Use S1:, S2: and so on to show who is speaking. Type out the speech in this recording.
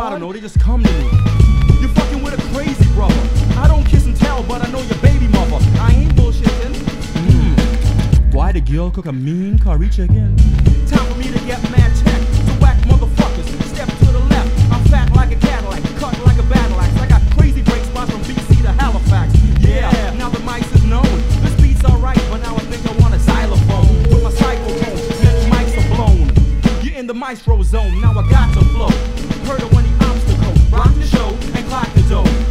S1: I don't know, they just come to me. You're fucking with a crazy brother. I don't kiss and tell, but I know your baby mother. I ain't bullshitting. Why the girl cook a mean curry chicken? Time for me to get mad tech. So whack motherfuckers, step to the left. I'm fat like a Cadillac, cut like a battle axe. I got crazy break spots from BC to Halifax. Yeah, now the mic is known. This beat's alright, but now I think I want a xylophone. With my cyclone, next mics are blown. You're in the maestro zone, now I got to flow. Heard of when the obstacle, rock the show and clock the dough.